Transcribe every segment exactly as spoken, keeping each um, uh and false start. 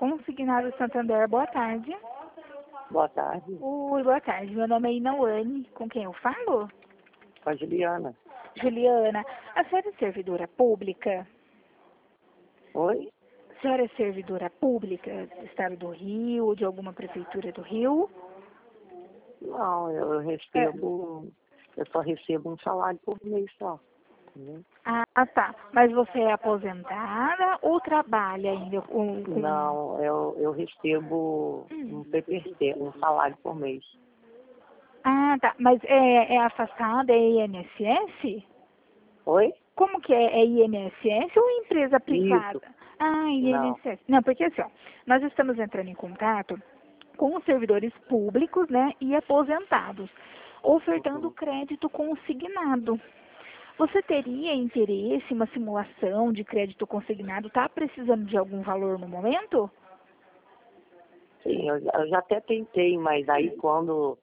Consignado Santander, boa tarde. Boa tarde, Oi, boa tarde. Meu nome é Inauane. Com quem eu falo? com a Juliana. Juliana. A senhora é servidora pública? Oi? A senhora é servidora pública do estado do Rio ou de alguma prefeitura do Rio? Não, eu recebo, eu só recebo um salário por mês só. Entendeu? Ah, tá. Mas você é aposentada ou trabalha ainda com... com... Não, eu, eu recebo Hum. um P P C, um salário por mês. Ah, tá. Mas é, é afastada, é I N S S? Oi? Como que é? É I N S S ou empresa privada? Isso, Ah, não. I N S S. Não, porque assim, ó, nós estamos entrando em contato com os servidores públicos, né, e aposentados, ofertando Uhum. crédito consignado. Você teria interesse em uma simulação de crédito consignado? Tá precisando de algum valor no momento? Sim, eu, já- eu já até tentei, mas aí quando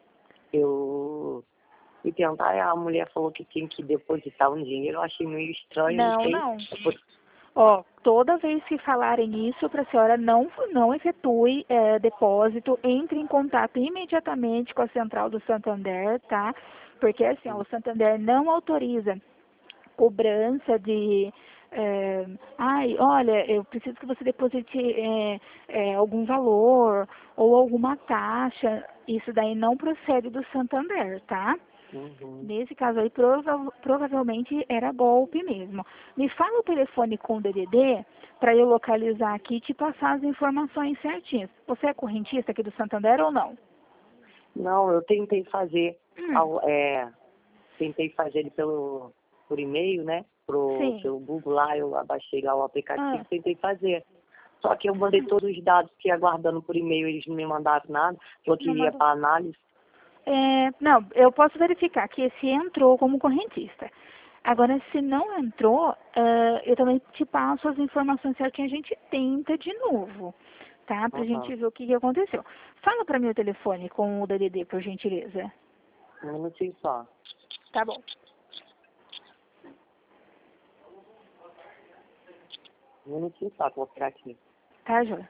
eu fui tentar, a mulher falou que tinha que depositar um dinheiro, eu achei meio estranho, não Não, sei. não. Ó, toda vez que falarem isso para a senhora, não, não efetue é, depósito, entre em contato imediatamente com a central do Santander, tá? Porque assim, ó, o Santander não autoriza cobrança de, é, ai, olha, eu preciso que você deposite é, é, algum valor ou alguma taxa. Isso daí não procede do Santander, tá? Uhum. Nesse caso aí, prova provavelmente era golpe mesmo. Me fala o telefone com o D D D para eu localizar aqui e te passar as informações certinhas. Você é correntista aqui do Santander ou não? Não, eu tentei fazer, Hum, ao- é, tentei fazer ele pelo, por e-mail, né? Pro, sim. pelo Google lá, eu abaixei lá o Ah, aplicativo, tentei fazer. Só que eu mandei todos os dados, fiquei aguardando por e-mail, eles não me mandaram nada, falou que não ia mandou. para análise. É, não, eu posso verificar que esse entrou como correntista. Agora, se não entrou, ah, eu também te passo as informações certinhas, a gente tenta de novo, tá? Pra Aham. gente ver o que, que aconteceu. Fala pra mim o telefone com o D D D, por gentileza. Um minutinho só. Tá bom. Um minutinho só, que eu vou pegar aqui. Tá, Jô?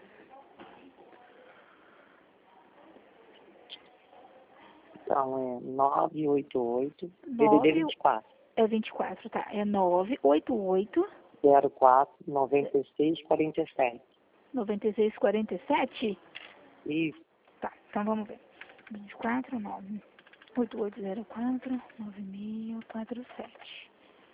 Então, é nove oito oito, D D D nove, vinte e quatro, é vinte e quatro, tá? É nove oito oito, zero quatro, noventa e seis, quarenta e sete. nove seis quatro sete. Isso, Tá, então vamos ver. vinte e quatro, nove oito oito zero quatro, nove seis quatro sete.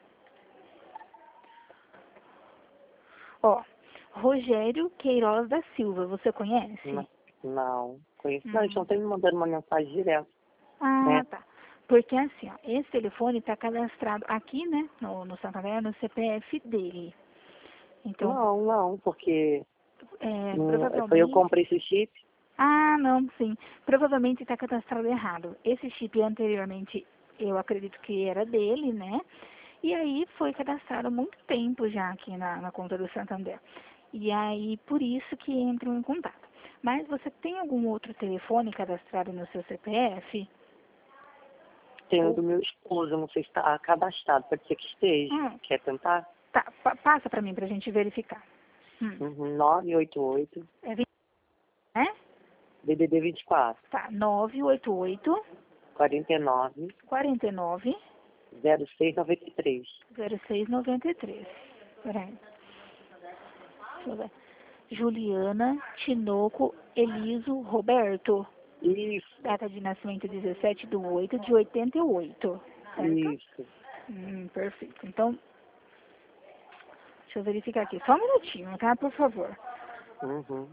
Ó, Rogério Queiroz da Silva, você conhece? não, não conheço. Não, eles Hum. estão sempre me mandando uma mensagem direto, Ah, né? tá. Porque assim, ó, esse telefone está cadastrado aqui, né, no, no Santander, no C P F dele. Então, Não, não, porque é, hum, foi eu que provavelmente... comprei esse chip. Ah, não, sim. Provavelmente está cadastrado errado. Esse chip anteriormente, eu acredito que era dele, né? E aí foi cadastrado há muito tempo já aqui na, na conta do Santander. E aí, por isso que entram em contato. Mas você tem algum outro telefone cadastrado no seu C P F? Tem o Ou, do meu esposo, eu não sei se está cadastrado, pode ser que esteja. hum, Quer tentar? tá, pa- passa para mim, para a gente verificar. Hum, Uhum, nove oito oito, é vinte, né? D D D vinte e quatro, Tá, nove oito oito, quarenta e nove, quarenta e nove, zero seis noventa e três. zero seis noventa e três. Peraí, deixa eu ver. Juliana Tinoco Eliso Roberto. Isso, Data de nascimento dezessete de oito de oitenta e oito, certo? isso. Hum, perfeito. Então, deixa eu verificar aqui. Só um minutinho, tá? Por favor. Uhum.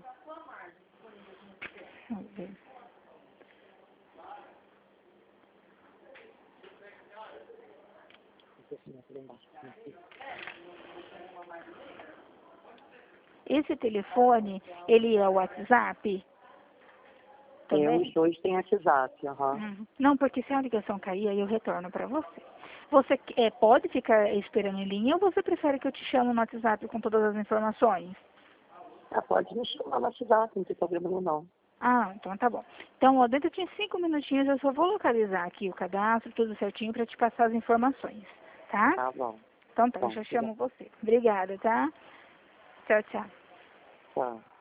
Vamos ver. Esse telefone, ele é o WhatsApp Eu, também? os dois têm WhatsApp, aham. Uhum. Não, porque se a ligação cair, aí eu retorno para você. Você é, pode ficar esperando em linha ou você prefere que eu te chame no WhatsApp com todas as informações? Ah, pode me chamar no WhatsApp, não tem problema nenhum, não. Ah, então tá bom. Então, ó, dentro de cinco minutinhos eu só vou localizar aqui o cadastro, tudo certinho, para te passar as informações, tá? Tá bom. Então tá, eu Bom, já obrigado. chamo você. Obrigada, tá? Tchau, tchau. Tchau.